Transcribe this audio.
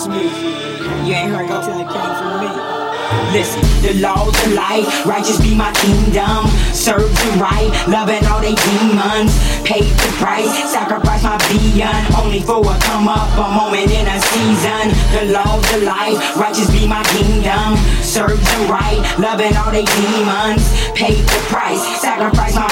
You ain't heard it till it came from me. Listen, the laws of life, righteous be my kingdom. Serve the right, loving all they demons. Paid the price, sacrifice my beyond. Only for a come up, a moment in a season. The laws of life, righteous be my kingdom. Serve the right, loving all they demons. Paid the price, sacrifice my